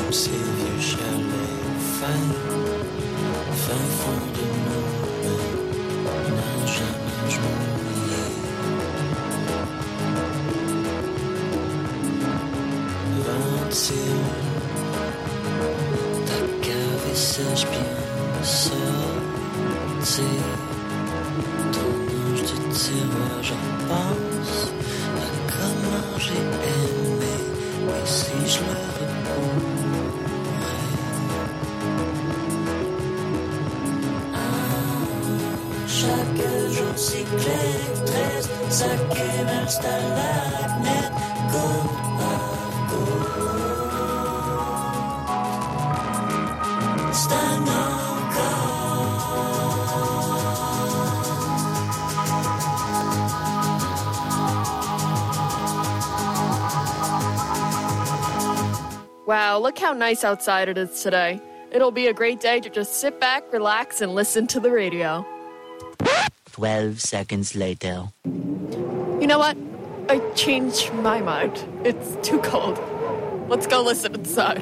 comme ces vieux chalets fin fond de nous, n'a jamais joué. 21, ta cave sèche bien sortie. Ton ange du tiroir, j'en pense à comment j'ai aimé. Et si je le repourrais, chaque jour si clair, 13, ça qu'émerge stalagmite, goutte par goutte. Stagne encore. Wow, look how nice outside it is today. It'll be a great day to just sit back, relax, and listen to the radio. 12 seconds later. You know what? I changed my mind. It's too cold. Let's go listen inside.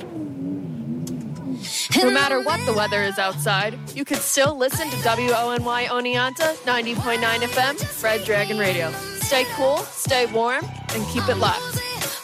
No matter what the weather is outside, you can still listen to WONY Oneonta 90.9 FM, Fred Dragon Radio. Stay cool, stay warm, and keep it locked.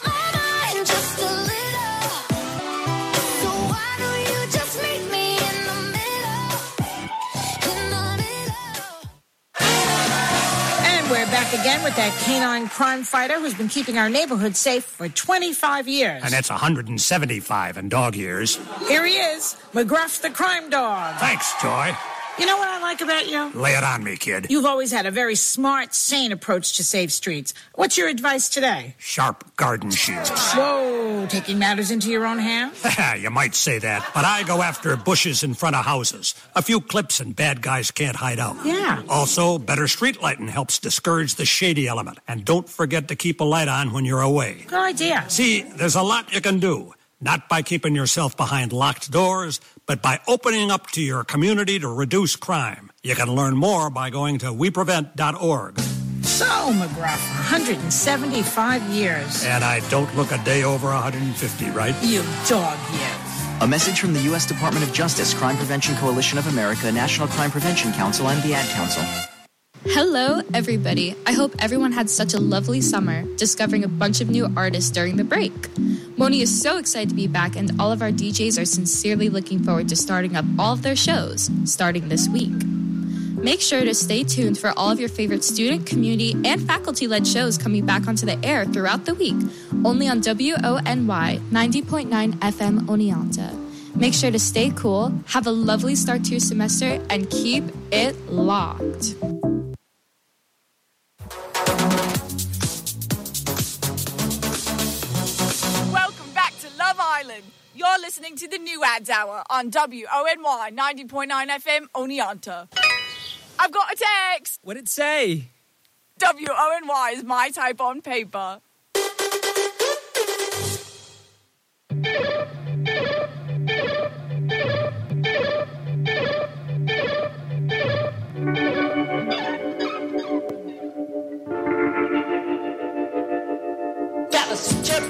We're back again with that canine crime fighter who's been keeping our neighborhood safe for 25 years. And that's 175 in dog years. Here he is, McGruff the crime dog. Thanks, Joy. You know what I like about you? Lay it on me, kid. You've always had a very smart, sane approach to save streets. What's your advice today? Sharp garden shears. Whoa, taking matters into your own hands? You might say that, but I go after bushes in front of houses. A few clips and bad guys can't hide out. Yeah. Also, better street lighting helps discourage the shady element. And don't forget to keep a light on when you're away. Good idea. See, there's a lot you can do. Not by keeping yourself behind locked doors, but by opening up to your community to reduce crime. You can learn more by going to weprevent.org. So, McGruff, 175 years. And I don't look a day over 150, right? You dog, you. A message from the U.S. Department of Justice, Crime Prevention Coalition of America, National Crime Prevention Council, and the Ad Council. Hello, everybody. I hope everyone had such a lovely summer, discovering a bunch of new artists during the break. Moni is so excited to be back, and all of our DJs are sincerely looking forward to starting up all of their shows, starting this week. Make sure to stay tuned for all of your favorite student, community, and faculty-led shows coming back onto the air throughout the week, only on WONY 90.9 FM Oneonta. Make sure to stay cool, have a lovely start to your semester, and keep it locked. You're listening to the New Ads Hour on WONY 90.9 FM Oneonta. I've got a text. What'd it say? WONY is my type on paper. Dallas chip.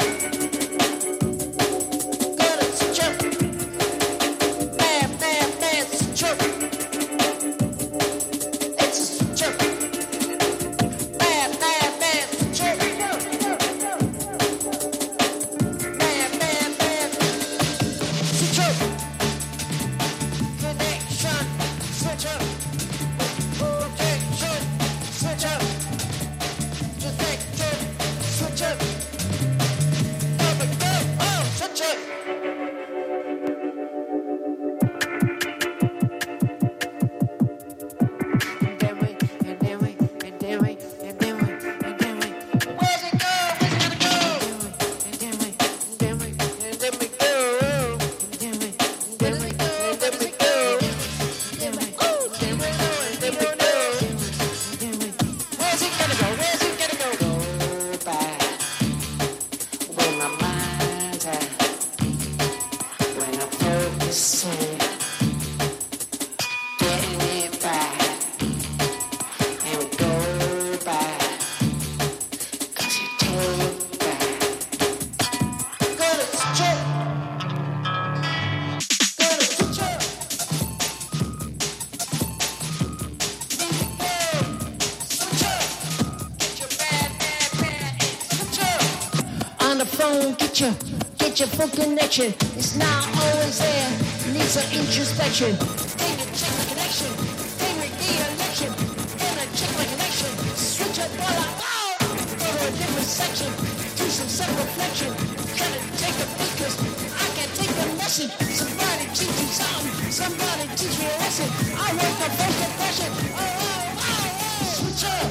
Switcher, get your full connection. It's not always there. Needs an introspection. Then you check the connection. Then read the election. Then I check my connection. Switcher, boy, like, wow. Go to a different section. Do some self-reflection. Try to take a peek, 'cause I can't take the lesson. Somebody teach me something. Somebody teach me a lesson. I want the full confession. Switcher.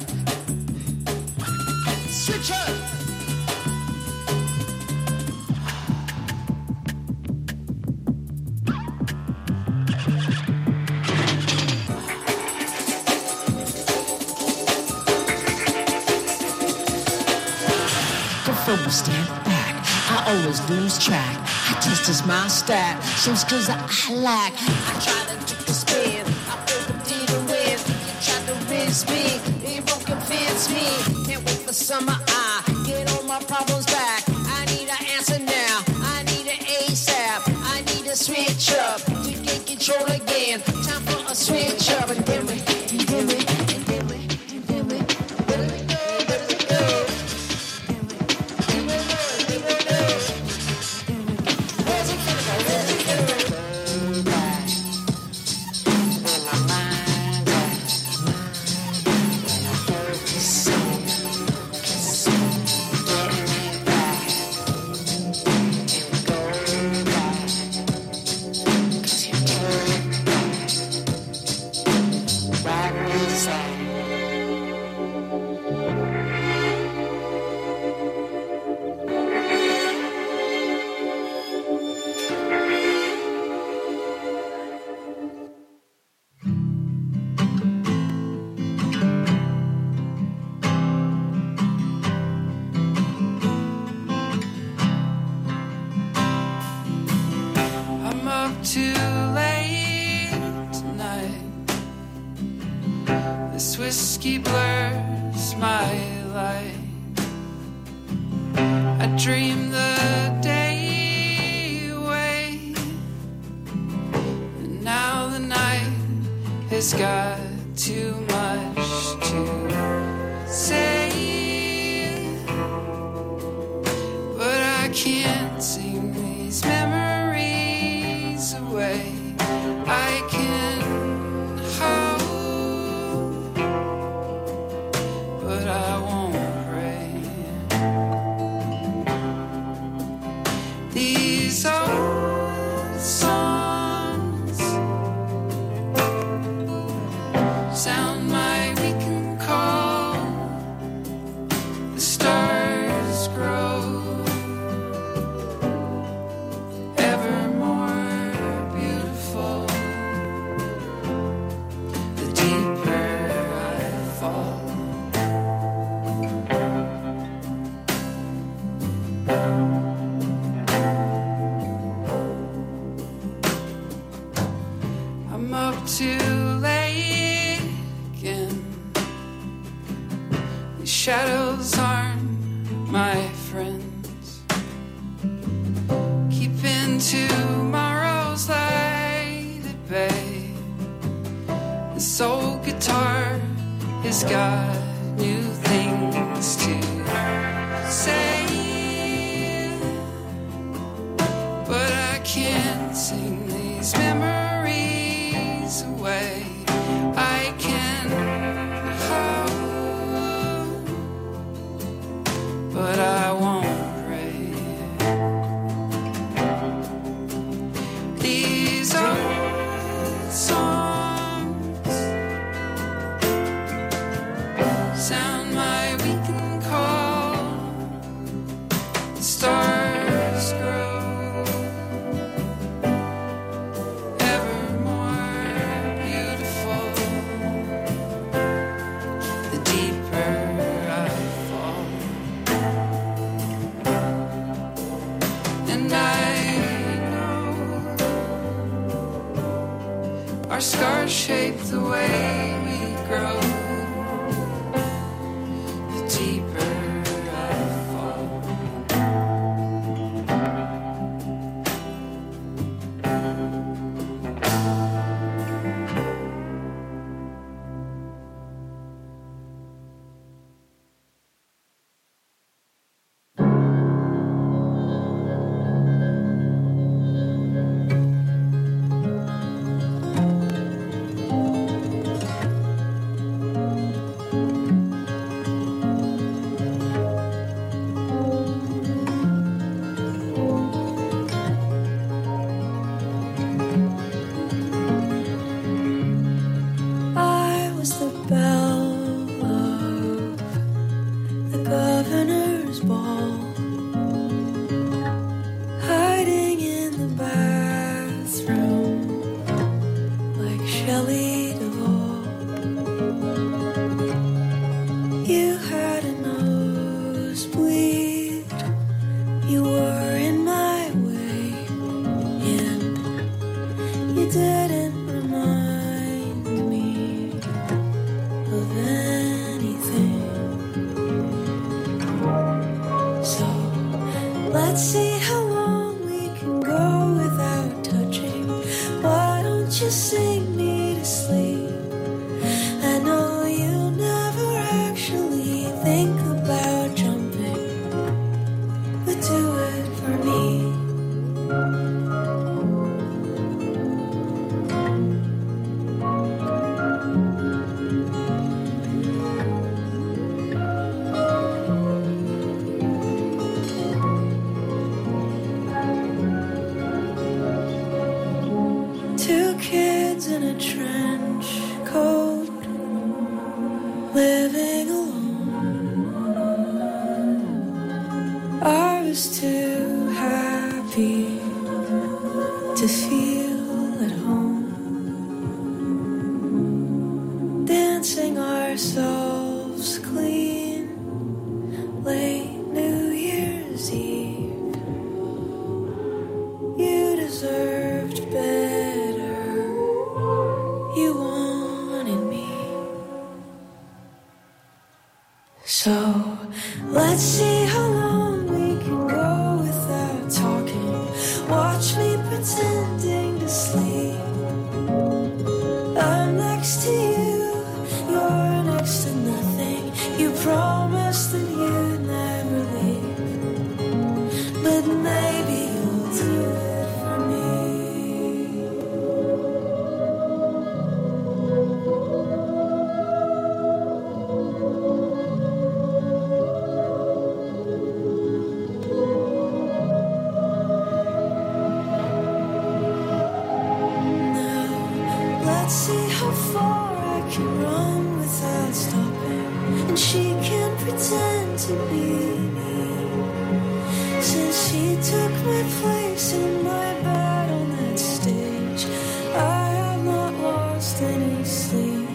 Switcher. Before we stand back, I always lose track. I test as my stat, some skills that I lack. I try to take the spin, I overdo the win. You try to rinse me, it won't convince me. Can't wait for summer, I get all my problems back. I need an answer now, I need an ASAP. I need a switch up to get control again. Time for a switch up, and then we, and then we, and then we, and then we. Whiskey blurs my light. I dream the day away, and now the night has got too much to say. But I can't sing these memories away. I can hope, but I won't pray. These old songs sound like we can call the stars grow ever more beautiful the deeper I fall. I'm up too late again. These shadows aren't my friends. Keeping tomorrow's light at bay. This old guitar has got new things to say, but I can't sing these memories away. I can hope, but I won't pray. These old songs sound like we can call the stars grow ever more beautiful the deeper I fall. And I know our scars shape the way we grow the deeper I fall. in a trench coat, living alone. I was too happy to feel at home, dancing ourselves clean late New Year's Eve. You deserved better, you wanted me. So let's see how long we can go without talking. Watch me pretending to sleep. I'm next to you, you're next to nothing. You promised that you'd never leave, but maybe you'll do it for me. Let's see how far I can run without stopping, and she can pretend to be me. Since she took my place in my bed on that stage, I have not lost any sleep.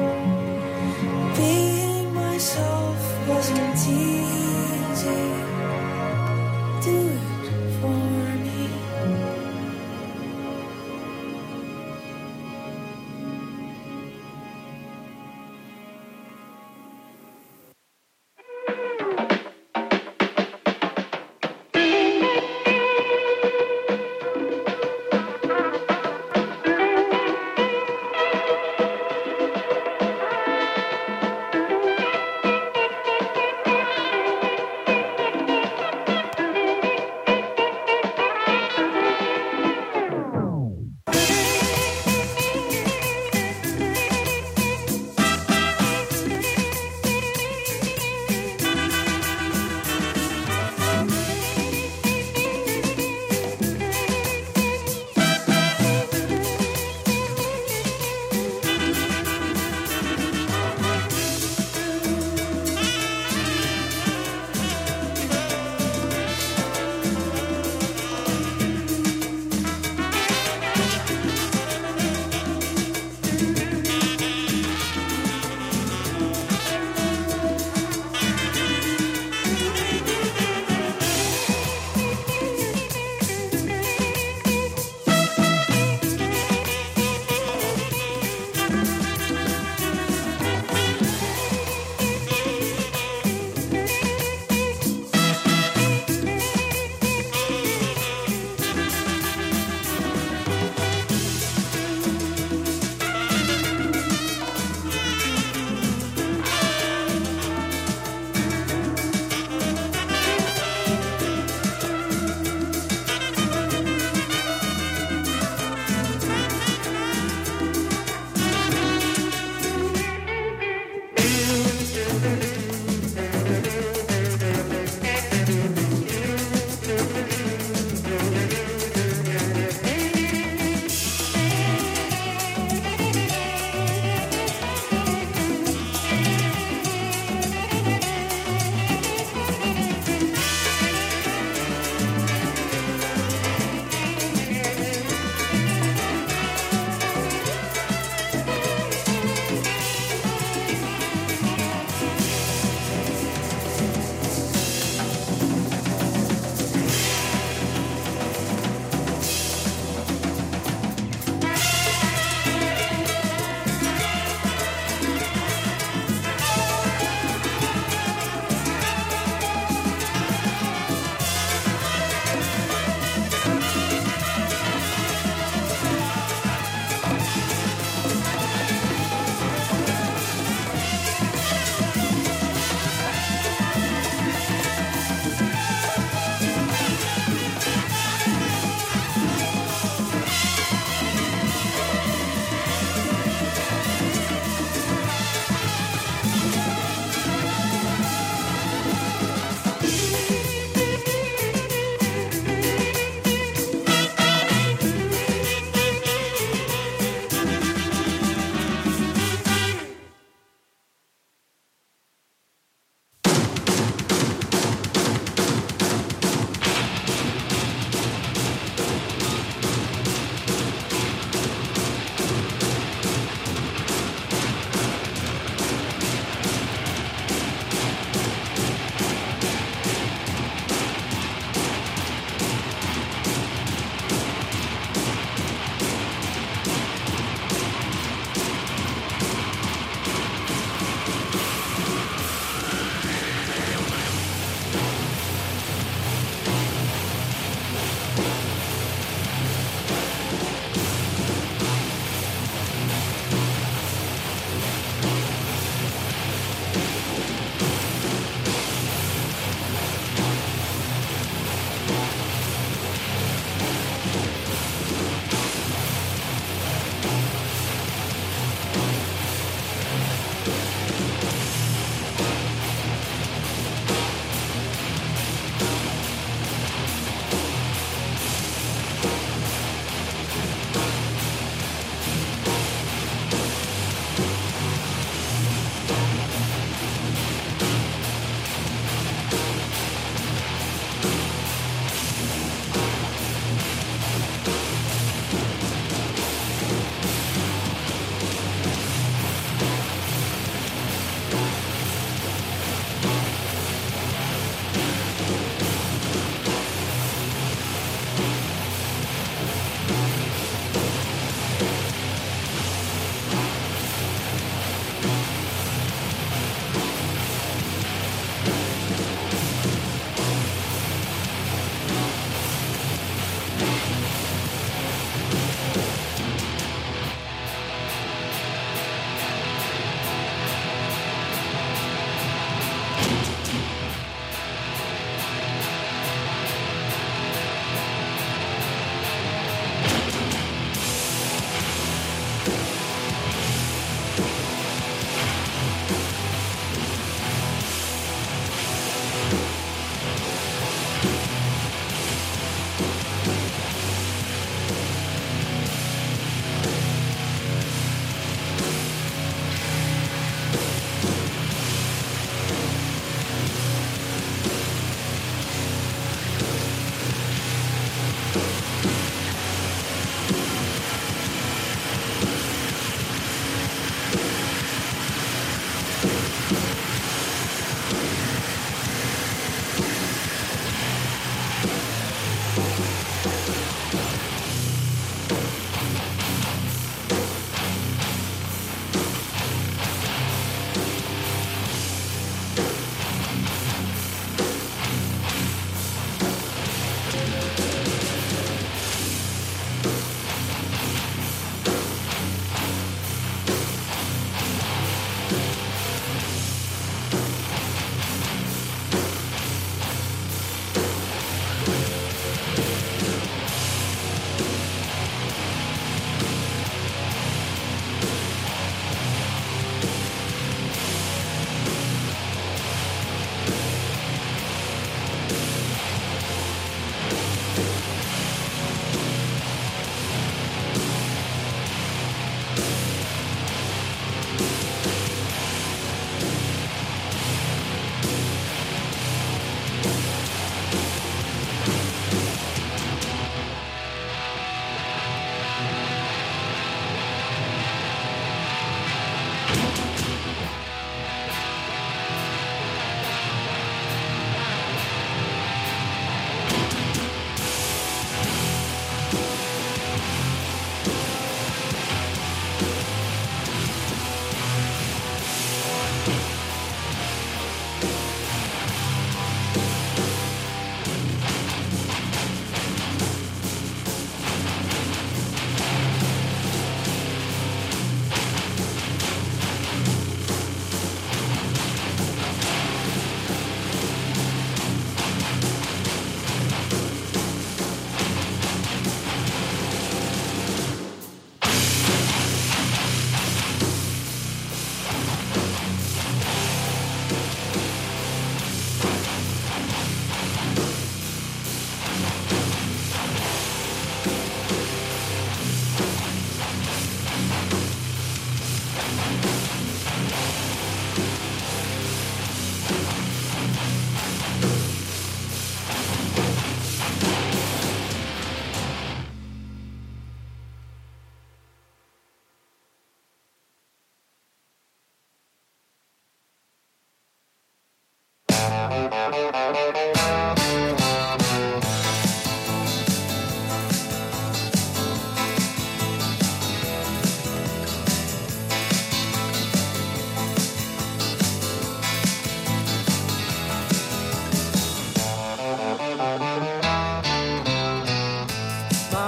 Being myself wasn't easy. Do it for me.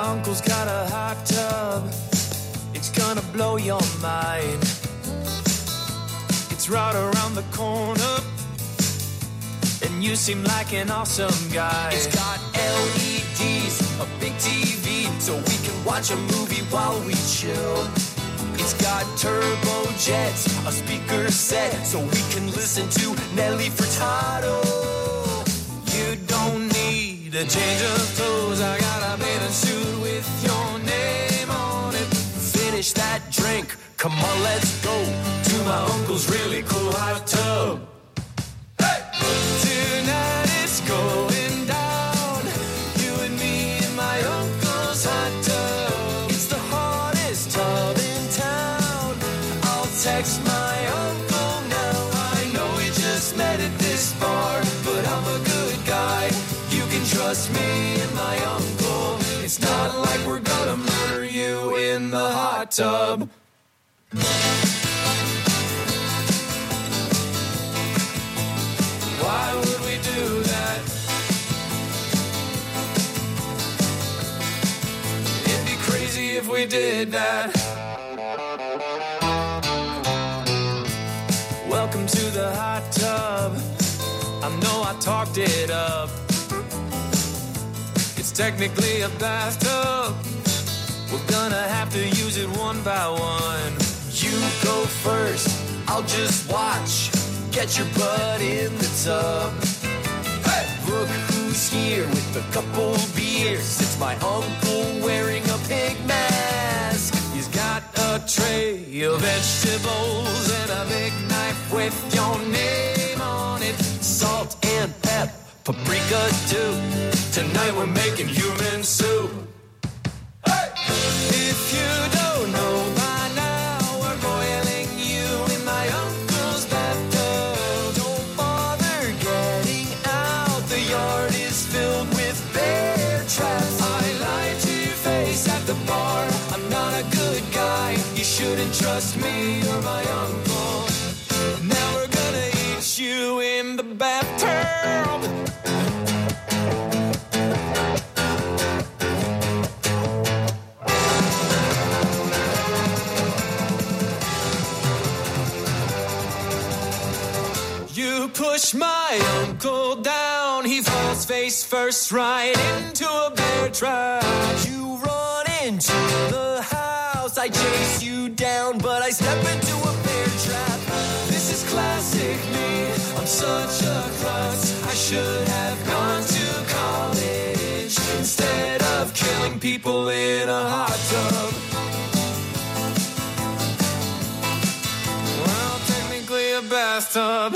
uncle's got a hot tub. It's gonna blow your mind. It's right around the corner, and you seem like an awesome guy. It's got LEDs, a big TV, so we can watch a movie while we chill. It's got turbo jets, a speaker set, so we can listen to Nelly Furtado. You don't need a change of clothes. I got a bathing suit with your name on it. Finish that drink, come on, let's go to my uncle's really cool hot tub. Hey! Tonight it's going down, you and me in my uncle's hot tub. It's the hottest tub in town. I'll text my uncle now. I know we just met at this bar, but I'm a good guy. You can trust me and my uncle. It's not like we're gonna murder you in the hot tub. Why would we do that? It'd be crazy if we did that. Welcome to the hot tub. I know I talked it up. It's technically a bathtub. We're gonna have to use it one by one. You go first, I'll just watch. Get your butt in the tub. Hey! Look who's here with a couple beers. It's my uncle wearing a pig mask. He's got a tray of vegetables and a big knife with your name on it. Salt and pep, paprika too. Tonight we're making human soup. Hey! If you don't know by now, we're boiling you in my uncle's bathtub. Don't bother getting out, the yard is filled with bear traps. I lied to your face at the bar, I'm not a good guy. You shouldn't trust me or my uncle. Now we're gonna eat you in the bathtub. You push my uncle down, he falls face first right into a bear trap. You run into the house, I chase you down, but I step into a bear trap. This is classic me, I'm such a klutz. I should have gone to college instead of killing people in a hot tub. Well, technically a bathtub.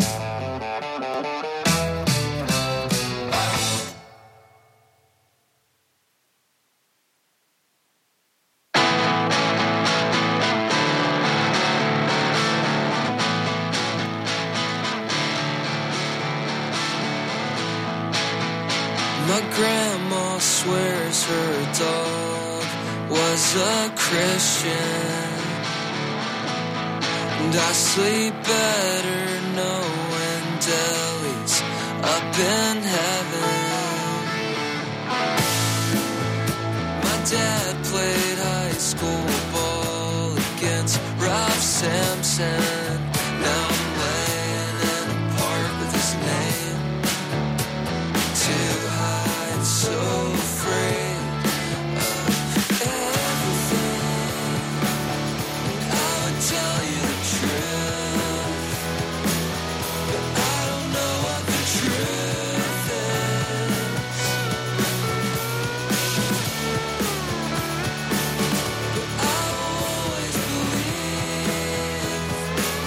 My grandma swears her dog was a Christian, and I sleep better knowing Deli's up in heaven. My dad played high school ball against Ralph Sampson. Now I'm laying in a park with his name. Too high and so afraid of everything. And I would tell you the truth, but I don't know what the truth is. But I will always believe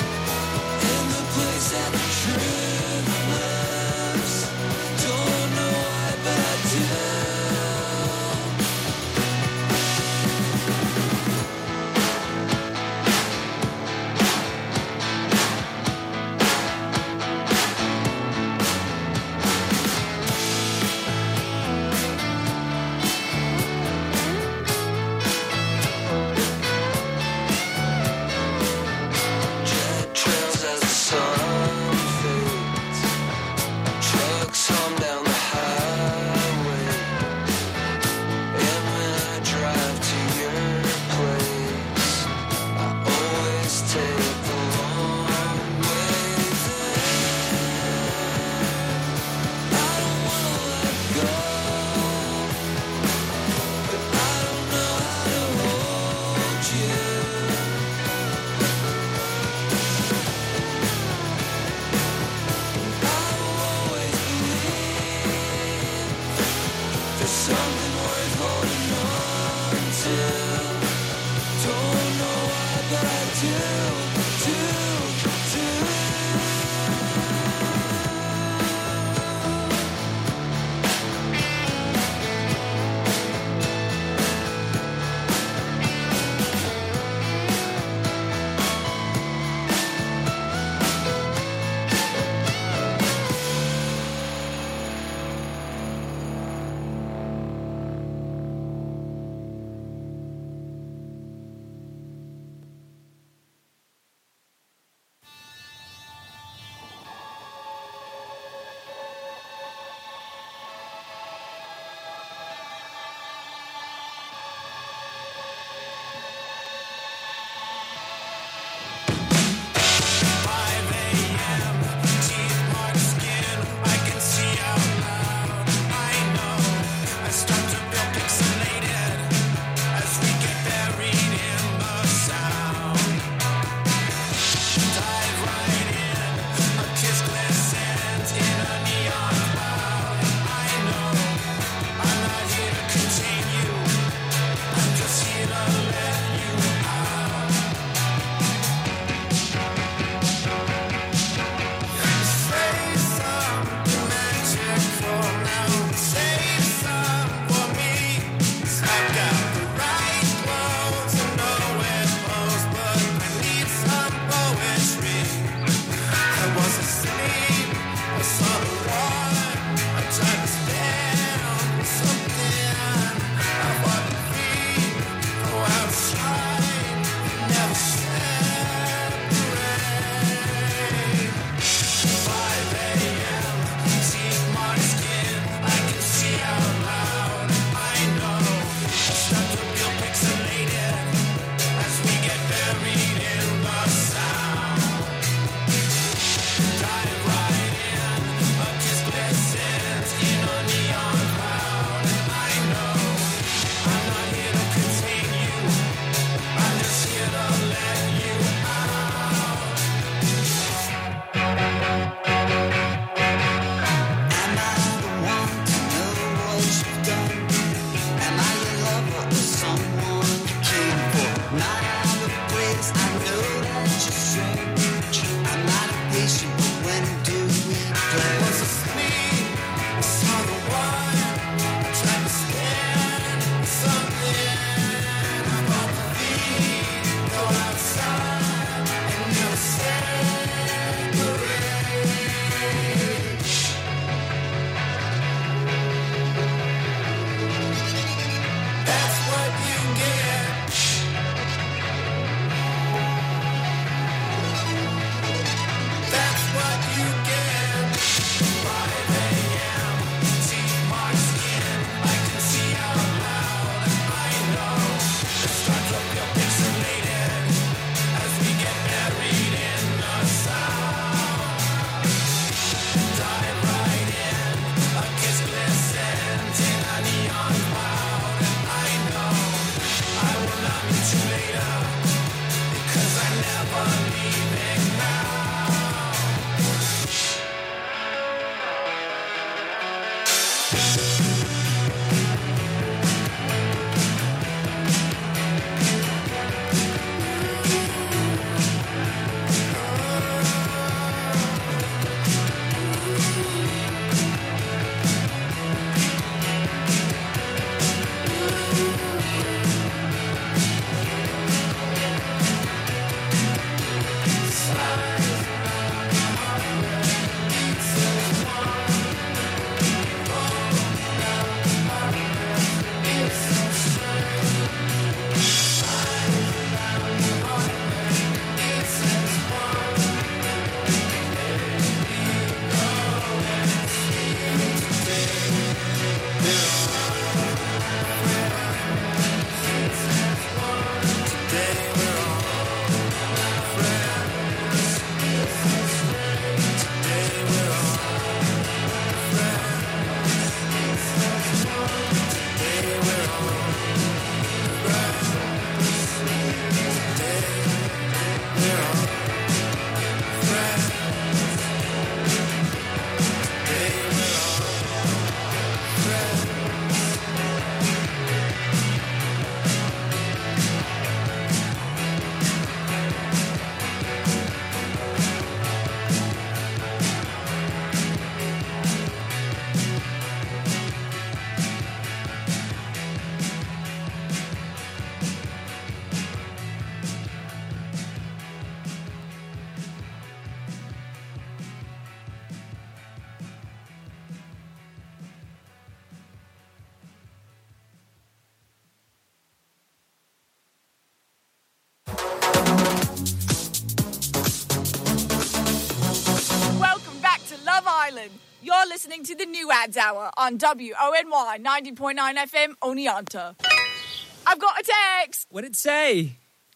You're listening to the New Ads Hour on WONY 90.9 FM Oneonta. I've got a text. What'd it say?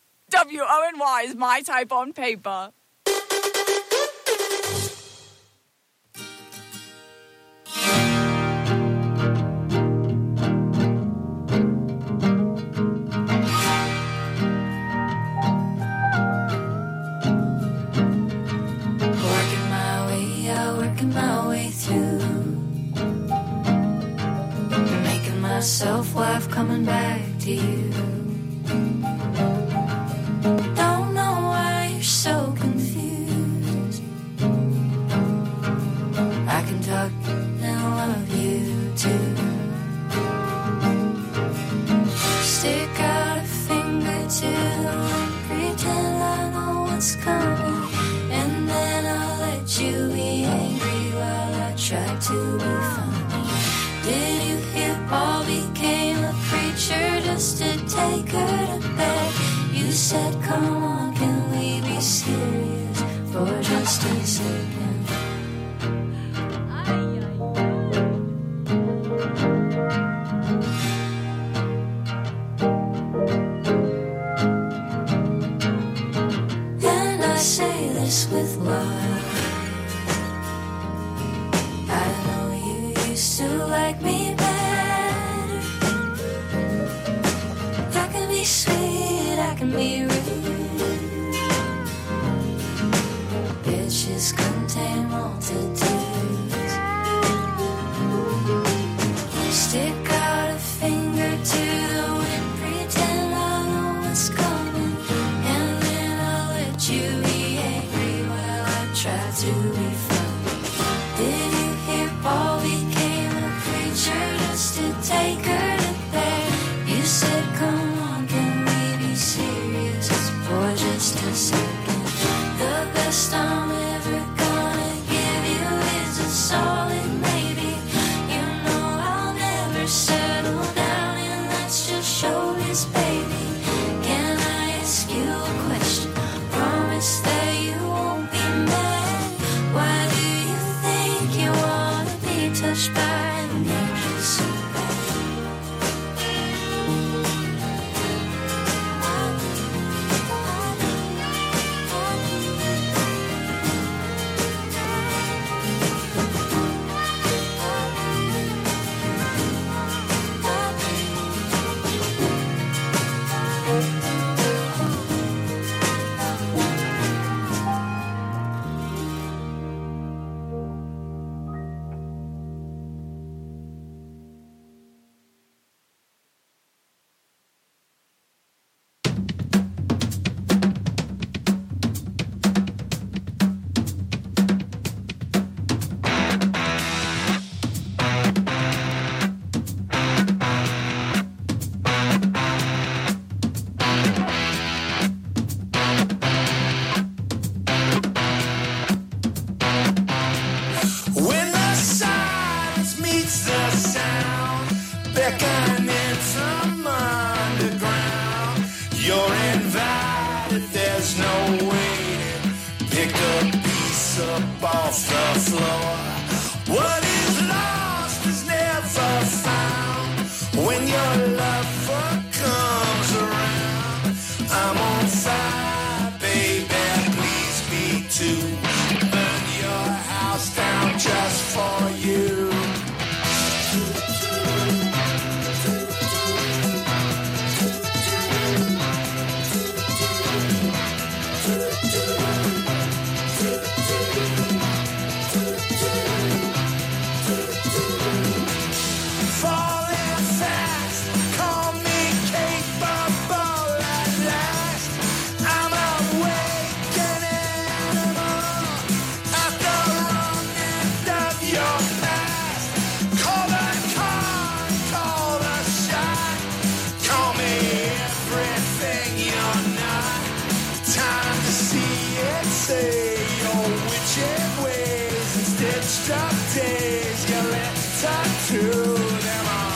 WONY is my type on paper. Working my way through, making myself wife, coming back to you. Don't know why you're so confused. I can talk and love you too. stick out a finger to the wind, pretend I know what's coming, and then I'll let you be angry while I try to be funny. Did you hear Paul became a preacher just to take her to bed? You said, come on, can we be serious for just a second? And I say this with love. I know you used to like me better. I can be sweet, I can be rude. Bitches contain multitudes. Stick out a finger to the wind, pretend I know what's coming, and then I'll let you be angry while I try to be funny. Did you hear Paul became a preacher just to take her to bed? You said, come on, can we be serious for just a second? The best I'm ever gonna give you is a solid maybe. You know I'll never settle down, and that's just showbiz, baby. Can I ask you a question? Promise that you won't be mad. Why do you think you wanna be touched by an angel so bad? When the silence meets the sound, beckoning from underground, you're invited, there's no waiting. Pick a piece up off the floor. What is lost is never found. When your lover comes around, I'm on fire, baby, please be too. Burn your house down just for you. Falling fast, call me capable at last. I'm awakening at the wrong end of your past. Call the car, call the shot. Call me everything you're not. Time to see it, say your witching ways and stitched up days. You let tattoo them all.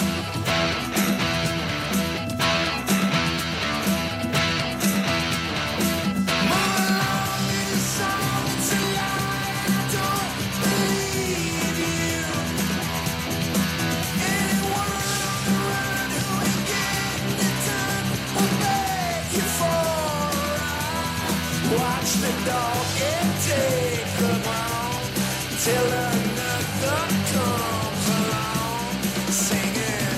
Watch the dog and take the ground till another comes along singing.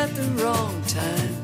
at the wrong time.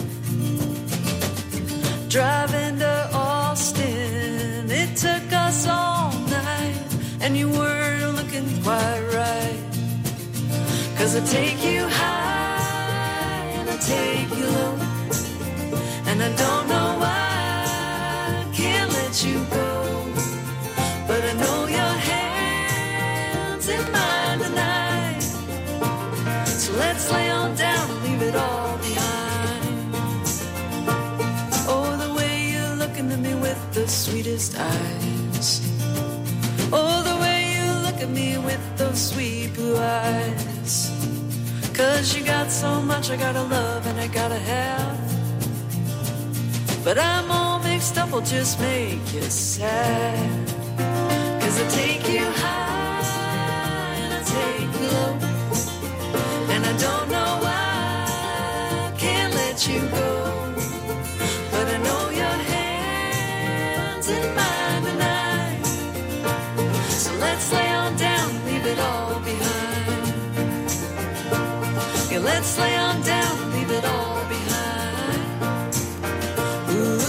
Driving to Austin, it took us all night, and you weren't looking quite right. 'Cause I take you high and I take you low, and I don't know why I can't let you go. But I know your hand's in mine tonight, so let's lay on down and leave it all behind. Oh, the way you're looking at me with the sweetest eyes. Oh, the way you look at me with those sweet blue eyes. 'Cause you got so much I gotta love and I gotta have, but I'm all mixed up, will just make you sad. 'Cause I take you high and I take you low, and I don't know why I can't let you go. But I know your hand's in mine tonight, so let's lay on down and leave it all behind. Yeah, let's lay on down and leave it all behind. Ooh.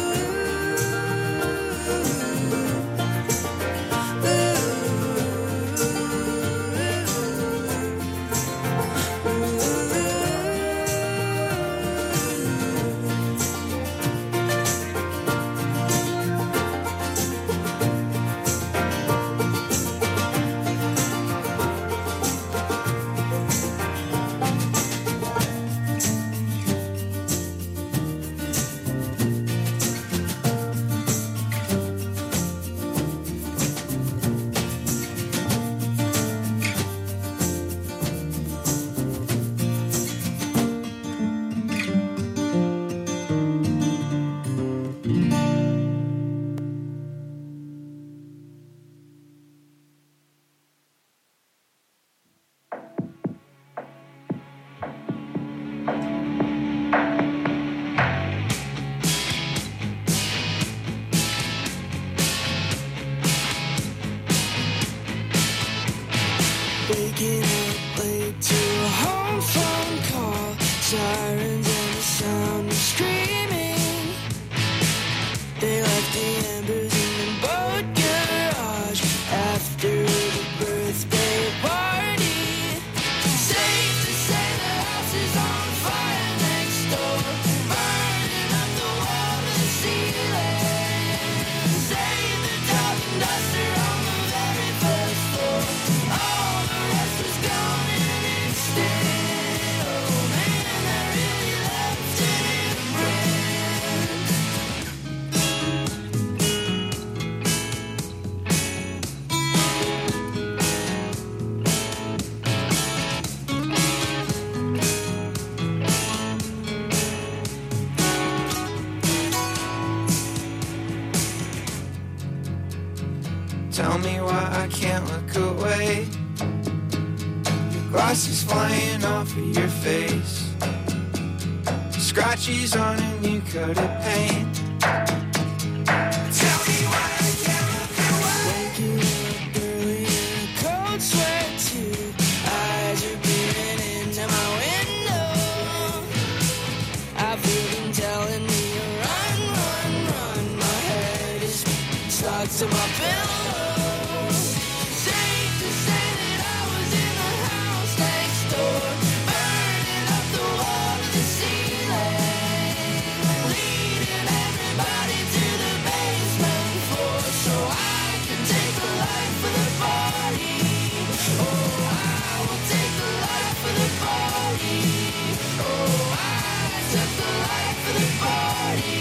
Waking up late to a home phone call, sirens and the sound of screaming. They left the embers in the boat garage after the birthday party. Safe to say the house is on fire next door, burning up the wall to the ceiling. Save the top and duster on the very first floor. All the rest was gone in an instant. Oh man, I really left it in a brand. Tell me why I can't look away. Your glasses flying off of your face, scratches on a new coat of paint. Tell me why I can't look away. Waking up early in a cold sweat too. Eyes are peering into my window. I've been telling me to run, run, run. My head is stuck to my pillow. Safe to say that I was in the house next door, burning up the wall to the ceiling, leading everybody to the basement floor so I can take the light for the party. Oh, I will take the light for the party. Oh, I took the light for the party.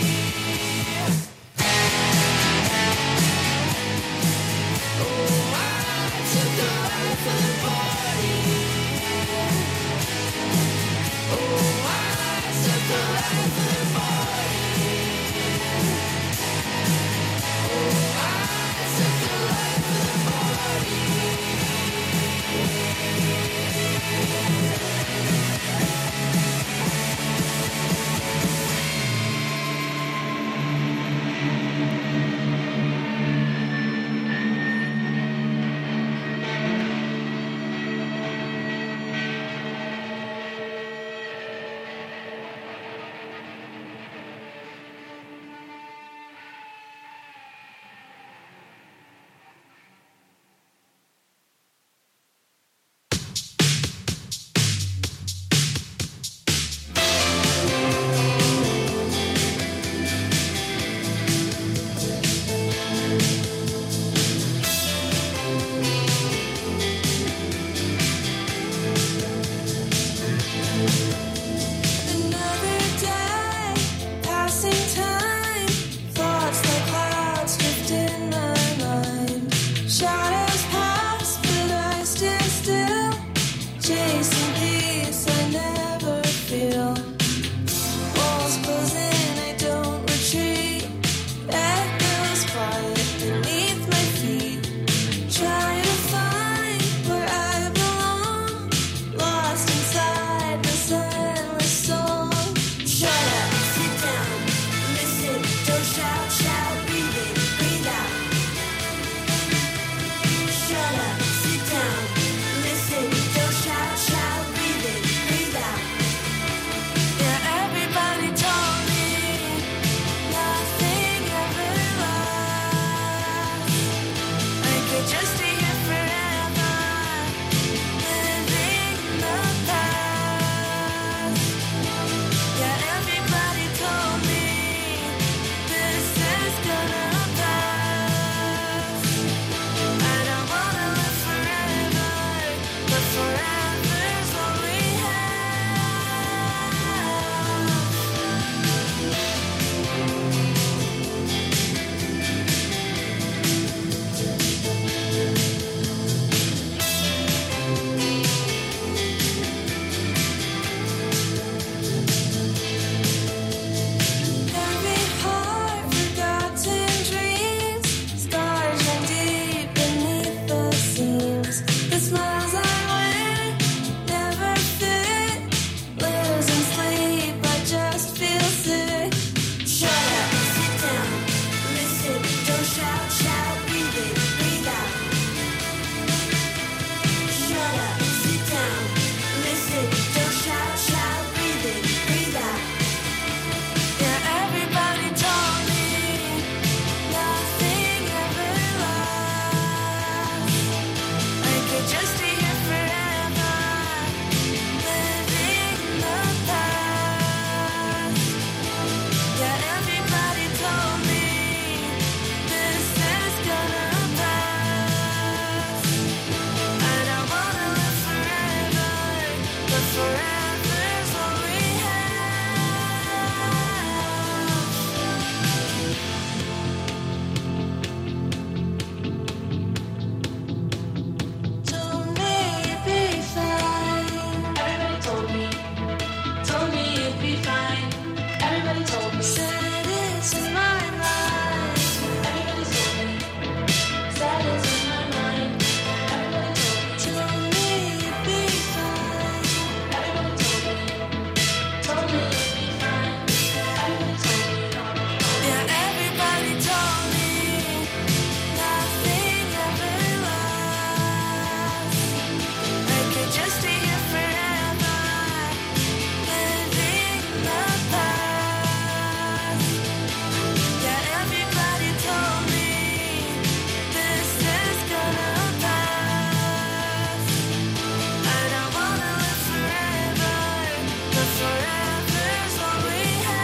Everybody told me. Said it's my life. Everybody told me. Said it's in my mind. Everybody told me it'd be fine. Everybody told me it'd be fine. Everybody told me. Yeah, everybody told me nothing ever lasts. I could just be here forever, living the past. Yeah, everybody told me this is gonna pass. I don't wanna live forever, but forever's all we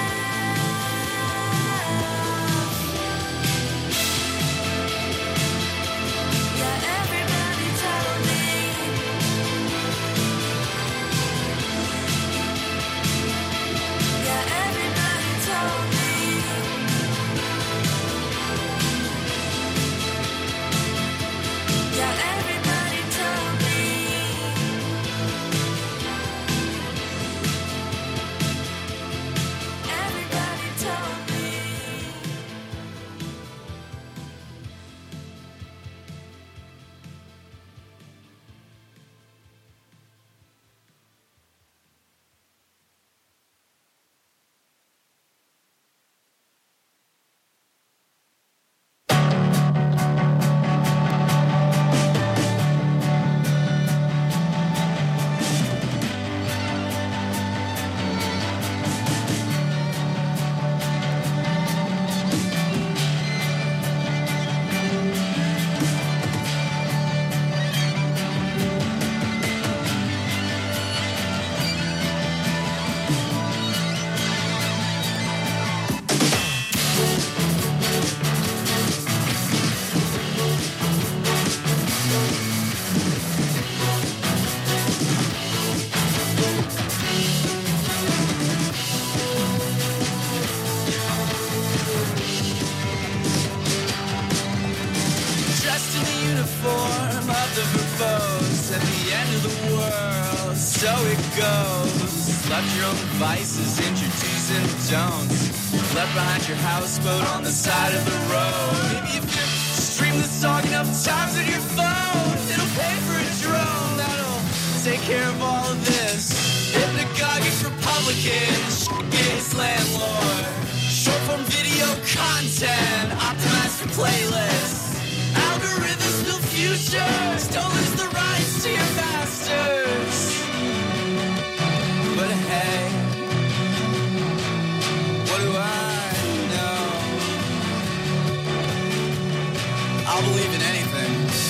have. Yeah, everybody told me. Yeah, everybody told me. Yeah, everybody told me. Everybody told me. Dressed in the uniform of the verbose at the end of the world, so it goes. Left your own vices, introduce and don'ts. Left behind your houseboat on the side of the road. Maybe if you stream the song enough times on your phone, it'll pay for a drone that'll take care of all of this. Hypnagogic Republican, shit landlord. Short form video content, optimized for playlists. Algorithms build futures, don't lose the rights to your masters. But hey, what do I know? I'll believe in anything.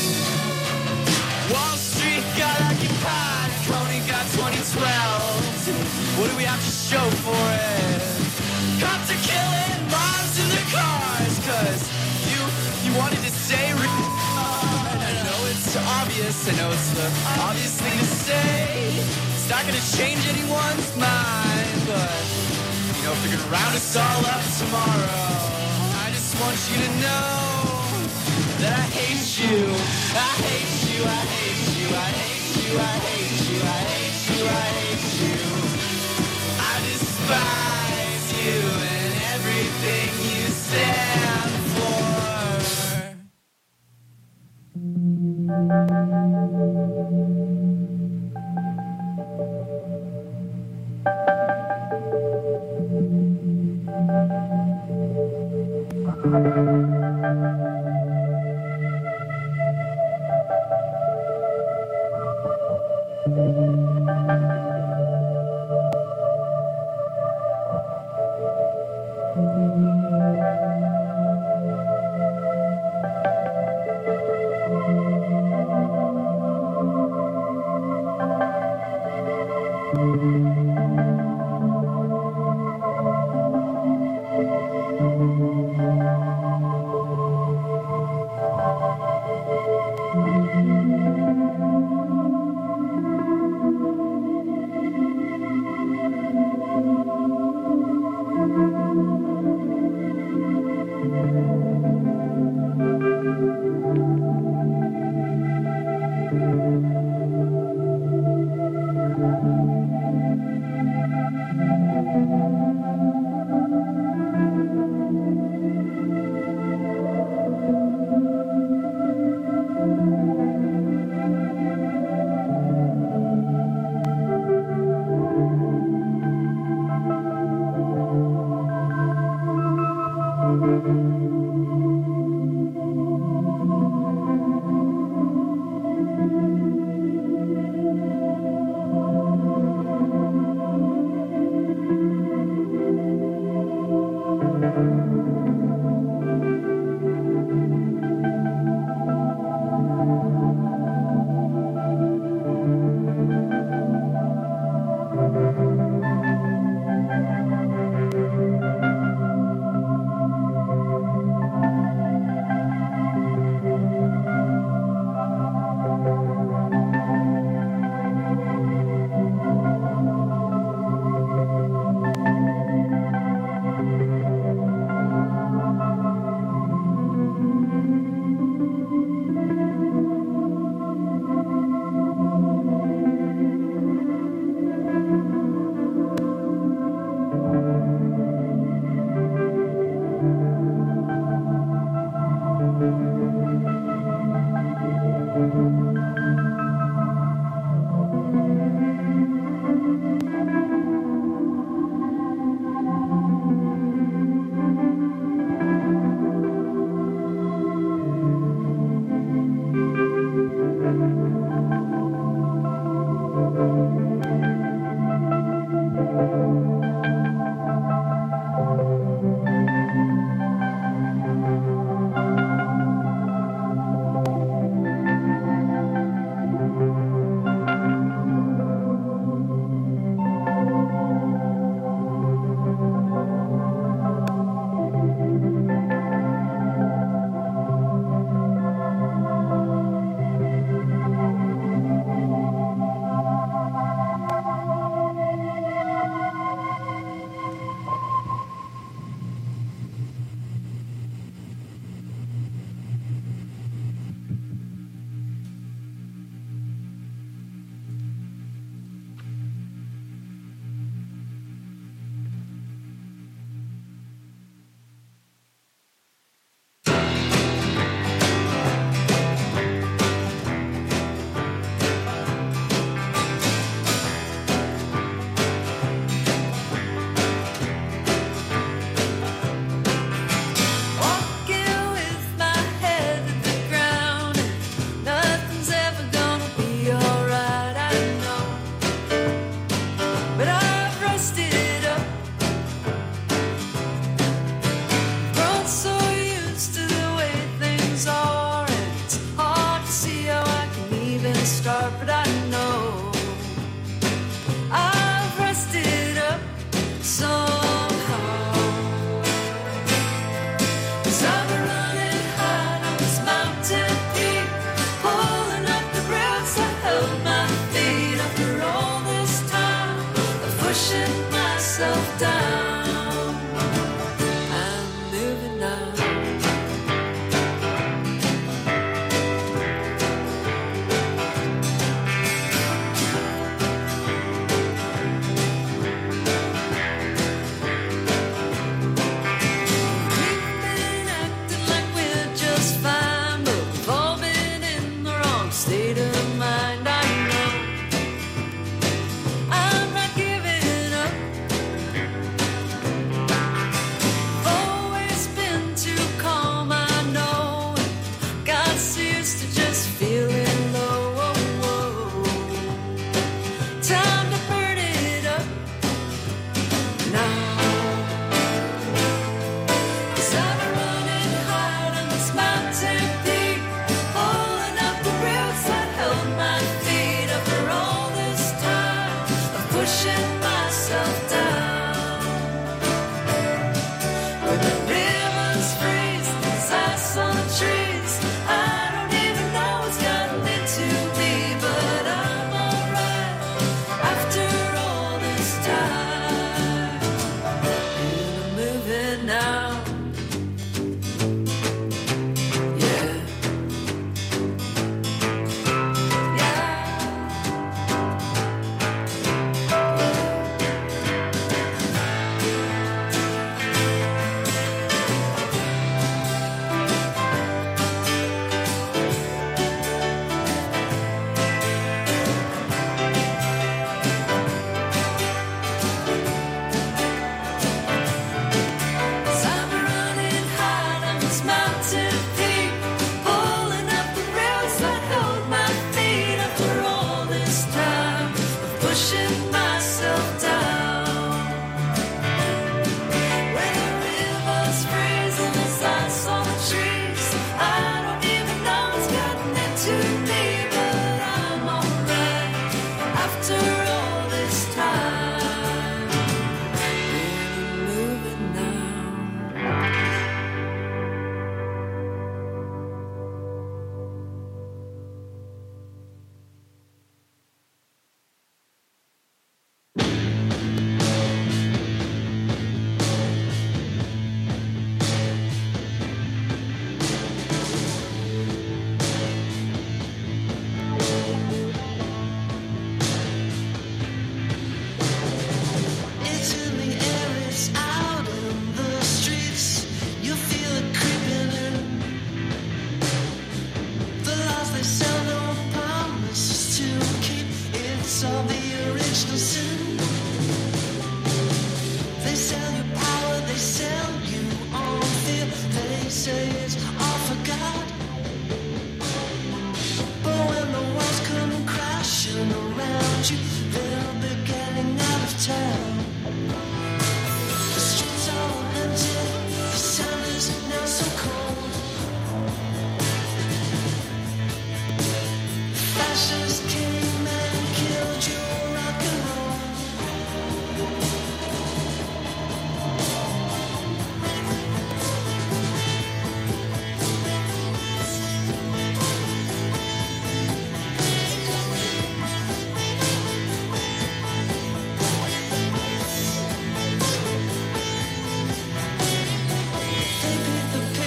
Wall Street got occupied, Coney got 2012. What do we have to show for it? Cops are killing moms in their cars, cause you wanted to say I know it's obvious, I know it's the obvious thing to say. It's not gonna change anyone's mind, but you know, if they're gonna round us all up tomorrow, I just want you to know that I hate you. I hate you, I hate you, I hate you, I hate you, I hate you, I hate you. I despise you and everything you stand for.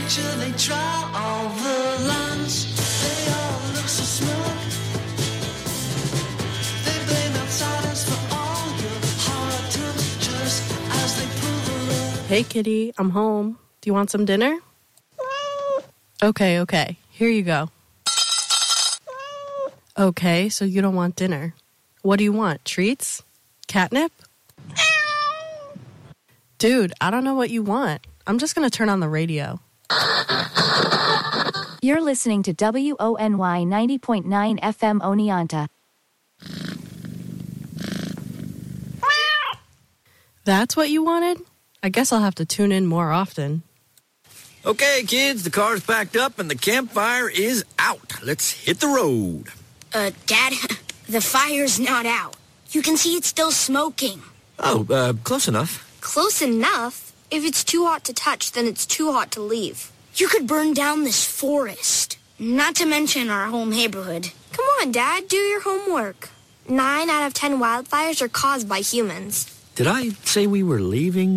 picture, they draw all the lines. They all look so smug. They blame outsiders for all your hard times, just as they pull the rug. Hey, kitty, I'm home. Do you want some dinner? Okay. Here you go. Okay, so you don't want dinner. What do you want? Treats? Catnip? Dude, I don't know what you want. I'm just going to turn on the radio. You're listening to WONY 90.9 FM Oneonta. That's what you wanted? I guess I'll have to tune in more often. Okay, kids, the car's packed up and the campfire is out. Let's hit the road. Dad, the fire's not out. You can see it's still smoking. Oh, close enough. Close enough? If it's too hot to touch, then it's too hot to leave. You could burn down this forest. Not to mention our whole neighborhood. Come on, Dad, do your homework. 9 out of 10 wildfires are caused by humans. Did I say we were leaving?